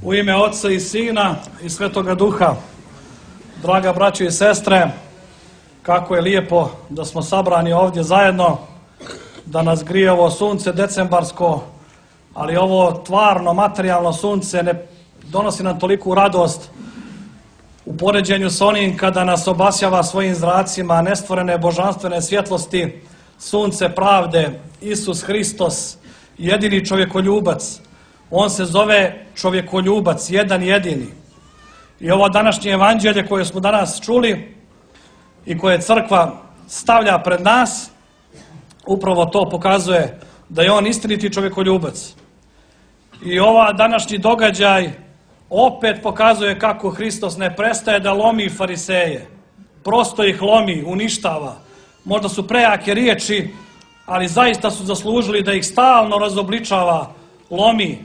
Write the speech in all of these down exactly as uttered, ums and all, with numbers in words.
U ime Otca i Sina i Svetoga Duha, draga braćo i sestre, kako je lijepo da smo sabrani ovdje zajedno, da nas grije ovo sunce decembarsko, ali ovo tvarno, materijalno sunce ne donosi nam toliku radost u poređenju s onim kada nas obasjava svojim zracima nestvorene božanstvene svjetlosti, sunce pravde, Isus Hristos, jedini čovjekoljubac. On se zove čovjekoljubac, jedan jedini. I ovo današnje evanđelje koje smo danas čuli i koje crkva stavlja pred nas, upravo to pokazuje da je on istiniti čovjekoljubac. I ova današnji događaj opet pokazuje kako Hristos ne prestaje da lomi fariseje. Prosto ih lomi, uništava. Možda su prejake riječi, ali zaista su zaslužili da ih stalno razobličava, lomi.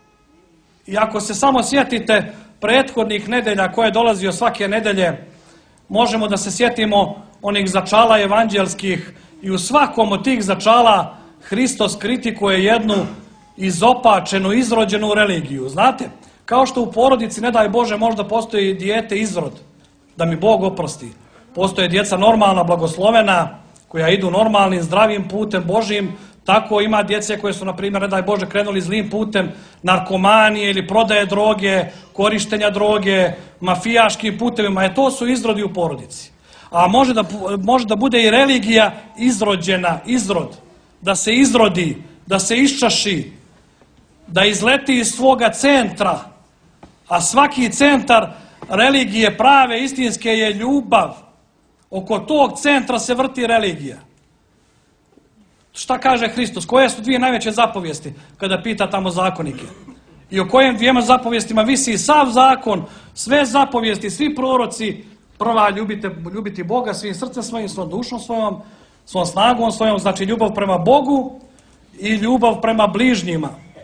I ako se samo sjetite prethodnih nedelja koje je dolazio svake nedelje, možemo da se sjetimo onih začala evanđelskih i u svakom od tih začala Hristos kritikuje jednu izopačenu, izrođenu religiju. Znate, kao što u porodici, ne daj Bože, možda postoji dijete izrod, da mi Bog oprosti. Postoje djeca normalna, blagoslovena, koja idu normalnim, zdravim putem Božijim. Tako ima djece koje su, na primjer, ne daj Bože, krenuli zlim putem narkomanije ili prodaje droge, korištenja droge, mafijaškim putevima. E, to su izrodi u porodici. A može da, može da bude i religija izrođena, izrod. Da se izrodi, da se iščaši, da izleti iz svoga centra. A svaki centar religije prave, istinske je ljubav. Oko tog centra se vrti religija. Šta kaže Hristos? Koje su dvije najveće zapovijesti kada pita tamo zakonike? I o kojem dvijema zapovijestima visi sav zakon, sve zapovijesti, svi proroci? Prva, ljubite, ljubiti Boga svim srcem svojim, svom dušom svojom, svom snagom svojom, znači ljubav prema Bogu i ljubav prema bližnjima.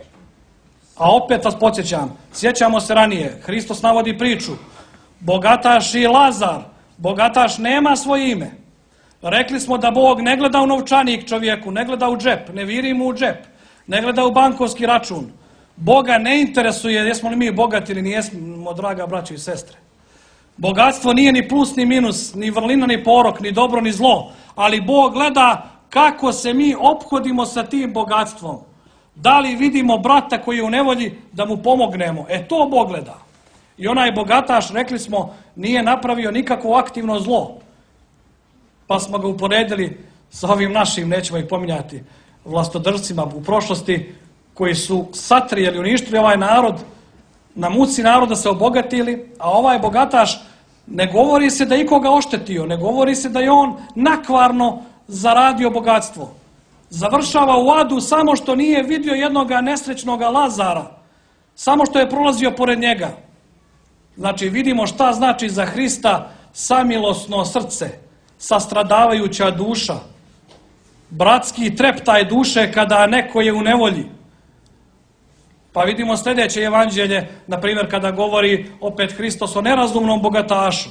A opet vas podsjećam, sjećamo se ranije, Hristos navodi priču, bogataš i Lazar, bogataš nema svoje ime. Rekli smo da Bog ne gleda u novčanik čovjeku, ne gleda u džep, ne viri mu u džep, ne gleda u bankovski račun. Boga ne interesuje jesmo li mi bogati ili nijesmo, draga braćo i sestre. Bogatstvo nije ni plus ni minus, ni vrlina ni porok, ni dobro ni zlo, ali Bog gleda kako se mi ophodimo sa tim bogatstvom. Da li vidimo brata koji je u nevolji da mu pomognemo? E, to Bog gleda. I onaj bogataš, rekli smo, nije napravio nikakvo aktivno zlo. Pa smo ga uporedili sa ovim našim, nećemo ih pominjati, vlastodržcima u prošlosti, koji su satrijeli, uništili ovaj narod, na muci naroda se obogatili, a ovaj bogataš, ne govori se da je ikoga oštetio, ne govori se da je on nakvarno zaradio bogatstvo. Završava u adu samo što nije vidio jednog nesrećnog Lazara, samo što je prolazio pored njega. Znači, vidimo šta znači za Hrista samilosno srce, sastradavajuća duša, bratski treptaj duše kada neko je u nevolji. Pa vidimo sljedeće evanđelje, na primjer kada govori opet Hristos o nerazumnom bogatašu.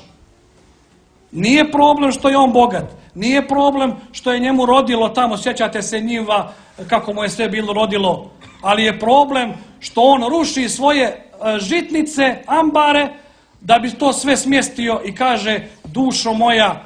Nije problem što je on bogat, nije problem što je njemu rodilo tamo, sjećate se njiva, kako mu je sve bilo rodilo, ali je problem što on ruši svoje žitnice, ambare, da bi to sve smjestio i kaže, dušo moja,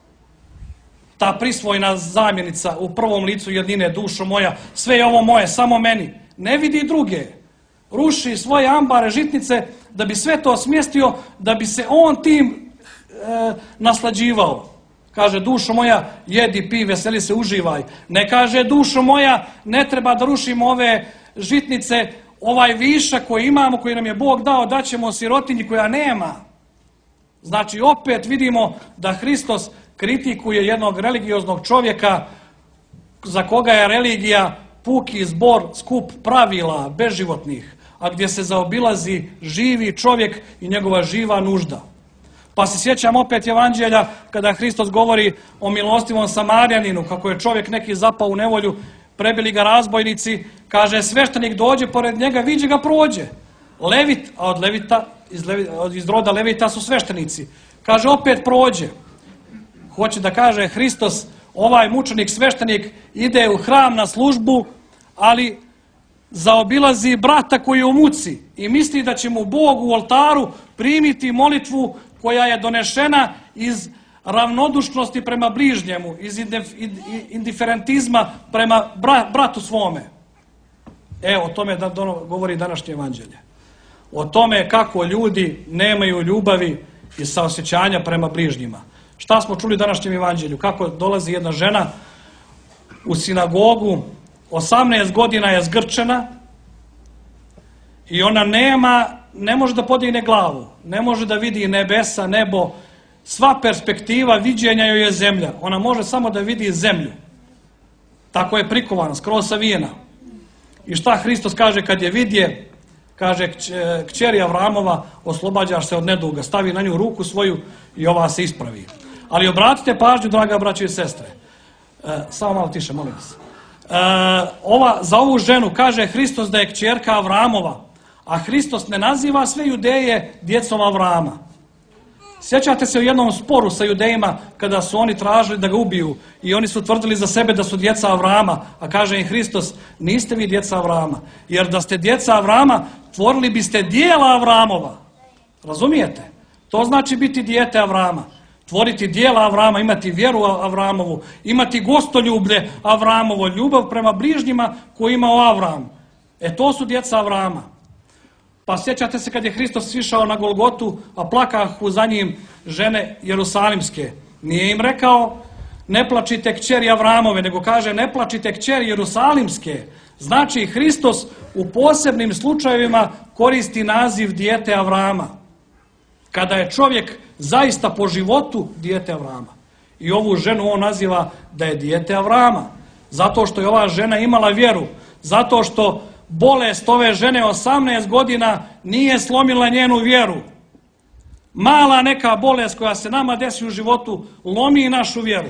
ta prisvojna zamjenica u prvom licu jednine, dušo moja, sve je ovo moje, samo meni. Ne vidi druge. Ruši svoje ambare, žitnice, da bi sve to smjestio, da bi se on tim e, naslađivao. Kaže, dušo moja, jedi, pi, veseli se, uživaj. Ne kaže, dušo moja, ne treba da rušimo ove žitnice, ovaj višak koji imamo, koji nam je Bog dao, daćemo sirotinji koja nema. Znači, opet vidimo da Hristos kritikuje jednog religioznog čovjeka za koga je religija puki zbor, skup pravila beživotnih, a gdje se zaobilazi živi čovjek i njegova živa nužda. Pa se sjećam opet evanđelja kada Hristos govori o milostivom Samarjaninu, kako je čovjek neki zapao u nevolju, prebili ga razbojnici, kaže sveštenik dođe pored njega, viđe ga prođe. Levit, a od Levita, iz, Levi, iz roda Levita su sveštenici, kaže opet prođe. Hoće da kaže Hristos, ovaj mučenik, sveštenik ide u hram na službu, ali zaobilazi brata koji je u muci i misli da će mu Bog u oltaru primiti molitvu koja je donešena iz ravnodušnosti prema bližnjemu, iz indiferentizma prema bratu svome. E, o tome da govori današnje evanđelje. O tome kako ljudi nemaju ljubavi i saosjećanja prema bližnjima. Šta smo čuli u današnjem evanđelju? Kako dolazi jedna žena u sinagogu, osamnaest godina je zgrčena i ona nema, ne može da podigne glavu, ne može da vidi nebesa, nebo, sva perspektiva viđenja joj je zemlja. Ona može samo da vidi zemlju. Tako je prikovana, skroz savijena. I šta Hristos kaže kad je vidje? Kaže, kćeri Avramova, oslobađaš se od neduga, stavi na nju ruku svoju i ova se ispravi. Ali obratite pažnju, draga braćo i sestre. E, samo malo tiše, molim vas. E, ova, za ovu ženu kaže Hristos da je kćerka Avramova, a Hristos ne naziva sve Judeje djecom Avrama. Sjećate se u jednom sporu sa Judejima kada su oni tražili da ga ubiju i oni su tvrdili za sebe da su djeca Avrama, a kaže im Hristos, niste vi djeca Avrama, jer da ste djeca Avrama, tvorili biste dijela Avramova. Razumijete? To znači biti dijete Avrama. Tvoriti dijela Avrama, imati vjeru Avramovu, imati gostoljublje Avramovo, ljubav prema bližnjima koju imao Avram. E to su djeca Avrama. Pa sjećate se kad je Hristos išao na Golgotu, a plakahu za njim žene Jerusalimske. Nije im rekao ne plačite kćeri Avramove, nego kaže ne plačite kćeri Jerusalimske. Znači Hristos u posebnim slučajevima koristi naziv dijete Avrama. Kada je čovjek zaista po životu dijete Avrama. I ovu ženu on naziva da je dijete Avrama. Zato što je ova žena imala vjeru. Zato što bolest ove žene osamnaest godina nije slomila njenu vjeru. Mala neka bolest koja se nama desi u životu lomi našu vjeru.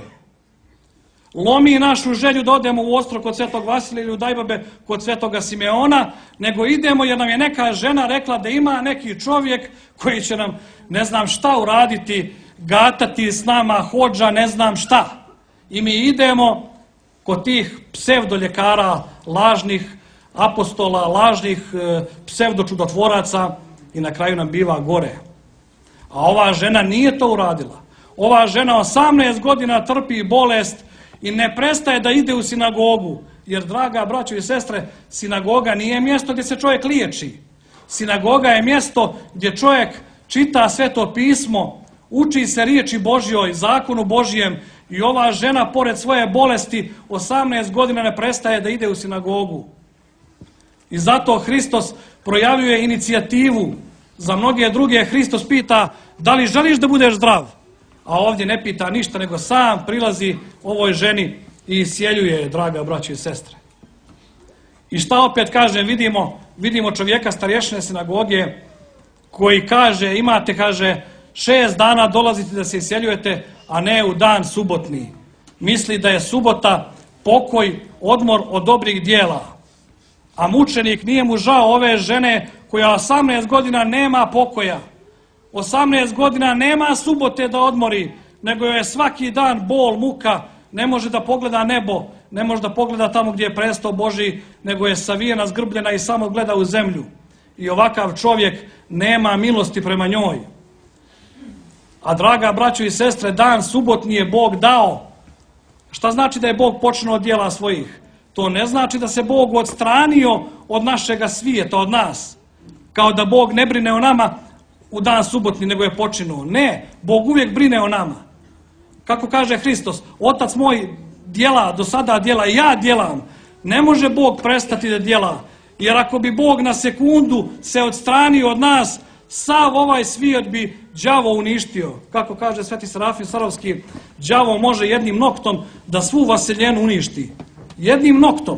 Lomi našu želju da odemo u Ostro kod Svetog Vasilija ili u Dajbabe kod Svetoga Simeona, nego idemo jer nam je neka žena rekla da ima neki čovjek koji će nam ne znam šta uraditi, gatati s nama, hodža, ne znam šta. I mi idemo kod tih psevdoljekara, lažnih apostola, lažnih psevdočudotvoraca i na kraju nam biva gore. A ova žena nije to uradila. Ova žena osamnaest godina trpi bolest i ne prestaje da ide u sinagogu. Jer, draga braćo i sestre, sinagoga nije mjesto gdje se čovjek liječi. Sinagoga je mjesto gdje čovjek čita Sveto pismo, uči se riječi Božjoj, zakonu Božjem i ova žena, pored svoje bolesti, osamnaest godina ne prestaje da ide u sinagogu. I zato Hristos projavljuje inicijativu. Za mnoge druge Hristos pita da li želiš da budeš zdrav? A ovdje ne pita ništa, nego sam prilazi ovoj ženi i isjeljuje je, draga braćo i sestre. I šta opet kažem, vidimo, vidimo čovjeka starješine sinagoge koji kaže, imate, kaže, šest dana dolazite da se isjeljujete, a ne u dan subotni. Misli da je subota pokoj, odmor od dobrih dijela. A mučenik nije mu žao ove žene koja osamnaest godina nema pokoja. osamnaest godina nema subote da odmori, nego je svaki dan bol, muka, ne može da pogleda nebo, ne može da pogleda tamo gdje je presto Božji, nego je savijena, zgrbljena i samo gleda u zemlju. I ovakav čovjek nema milosti prema njoj. A draga braćo i sestre, dan subotni je Bog dao. Šta znači da je Bog počeo od djela svojih? To ne znači da se Bog odstranio od našega svijeta, od nas. Kao da Bog ne brine o nama u dan subotni, nego je počinuo. Ne, Bog uvijek brine o nama. Kako kaže Hristos, Otac moj djela, do sada djela, ja djelam. Ne može Bog prestati da djela. Jer ako bi Bog na sekundu se odstranio od nas, sav ovaj svijet bi đavo uništio. Kako kaže Sveti Serafim Sarovski, đavo može jednim noktom da svu vaseljenu uništi. Jednim noktom,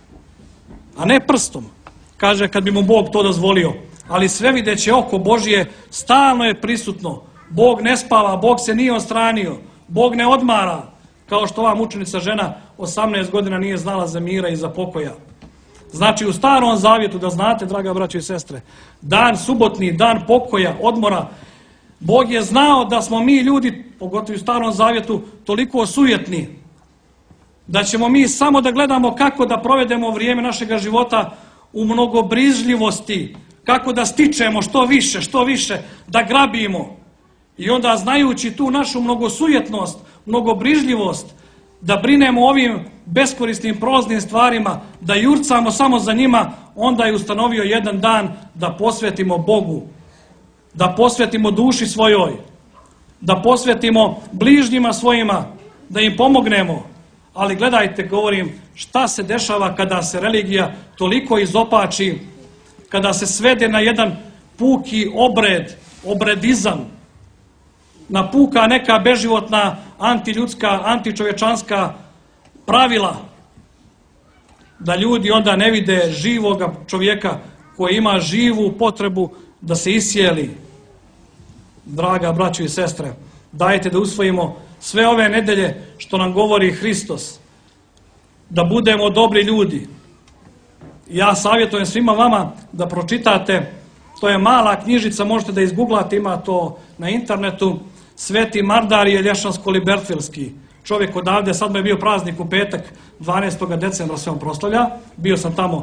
a ne prstom. Kaže kad bi mu Bog to dozvolio. Ali svevideće oko Božje stalno je prisutno. Bog ne spava, Bog se nije odstranio. Bog ne odmara. Kao što ova mučenica žena osamnaest godina nije znala za mira i za pokoja. Znači u Starom Zavjetu, da znate, draga braćo i sestre, dan subotni, dan pokoja, odmora, Bog je znao da smo mi ljudi, pogotovo u Starom Zavjetu, toliko osujetni, da ćemo mi samo da gledamo kako da provedemo vrijeme našega života u mnogobrižljivosti, kako da stičemo što više, što više, da grabimo. I onda znajući tu našu mnogosujetnost, mnogobrižljivost, da brinemo o ovim beskorisnim proznim stvarima, da jurcamo samo za njima, onda je ustanovio jedan dan da posvetimo Bogu, da posvetimo duši svojoj, da posvetimo bližnjima svojima, da im pomognemo. Ali gledajte, govorim, šta se dešava kada se religija toliko izopači, kada se svede na jedan puki obred, obredizam, na puka neka beživotna, antiljudska, antičovječanska pravila, da ljudi onda ne vide živoga čovjeka koji ima živu potrebu da se isjeli. Draga braćo i sestre, dajte da usvojimo sve ove nedelje što nam govori Hristos, da budemo dobri ljudi. Ja savjetujem svima vama da pročitate, to je mala knjižica, možete da izguglate, ima to na internetu, Sveti Mardarije Lješansko-Libertvilski. Čovjek odavde, sad mu je bio praznik u petak, dvanaestog decembra se on proslavlja. Bio sam tamo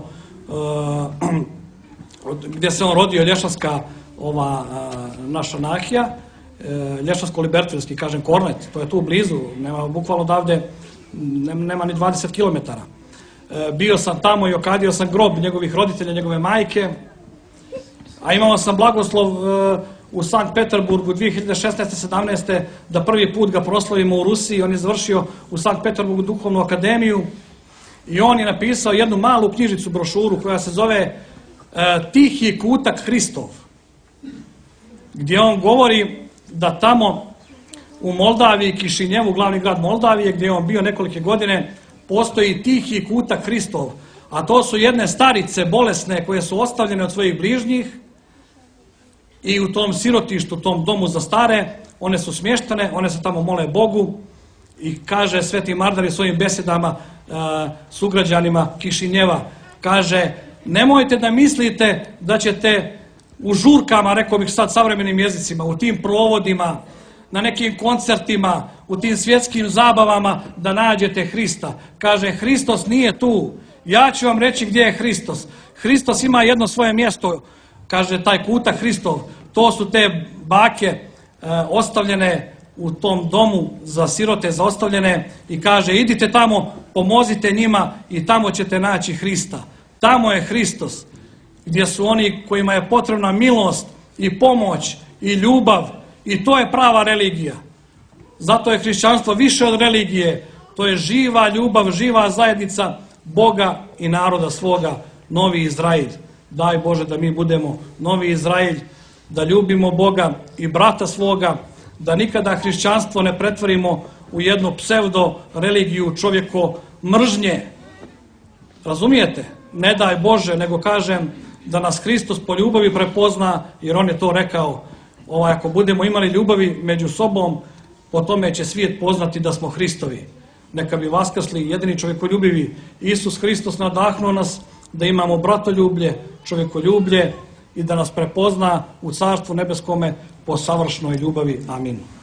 uh, gdje se on rodio, Lješanska ova uh, naša nahija, uh, Lješansko-Libertvilski, kažem Kornet, to je tu blizu, nema bukvalno odavde, nema ni dvadeset kilometara. Uh, bio sam tamo i okadio sam grob njegovih roditelja, njegove majke, a imao sam blagoslov uh, u Sankt Peterburgu dvije hiljade šesnaeste sedamnaeste da prvi put ga proslavimo u Rusiji. On je završio u Sankt Peterburgu duhovnu akademiju i on je napisao jednu malu knjižicu, brošuru koja se zove e, Tihi kutak Hristov, gdje on govori da tamo u Moldaviji, Kišinjevu, glavni grad Moldavije, gdje je on bio nekolike godine, postoji Tihi kutak Hristov, a to su jedne starice bolesne koje su ostavljene od svojih bližnjih. I u tom sirotištu, tom domu za stare, one su smještene, one se tamo mole Bogu i kaže Sveti Mardarij svojim besedama uh, sugrađanima Kišinjeva, kaže, nemojte da mislite da ćete u žurkama, rekao bih sad savremenim jezicima, u tim provodima, na nekim koncertima, u tim svjetskim zabavama da nađete Hrista. Kaže, Hristos nije tu. Ja ću vam reći gdje je Hristos. Hristos ima jedno svoje mjesto, kaže taj kutak Hristov, to su te bake e, ostavljene u tom domu za sirote, za ostavljene, i kaže, idite tamo, pomozite njima i tamo ćete naći Hrista. Tamo je Hristos, gdje su oni kojima je potrebna milost i pomoć i ljubav, i to je prava religija. Zato je hrišćanstvo više od religije, to je živa ljubav, živa zajednica Boga i naroda svoga, Novi Izrael. Daj Bože da mi budemo Novi Izrael, da ljubimo Boga i brata svoga, da nikada hrišćanstvo ne pretvorimo u jednu pseudo religiju čovjeko mržnje. Razumijete? Ne daj Bože, nego kažem da nas Hristos po ljubavi prepozna, jer on je to rekao. Ovaj, ako budemo imali ljubavi među sobom, po tome će svijet poznati da smo Hristovi. Neka bi vaskrsli jedini čovjekoljubivi Isus Hristos nadahnuo nas da imamo bratoljublje, čovjekoljublje i da nas prepozna u Carstvu nebeskome po savršnoj ljubavi. Amin.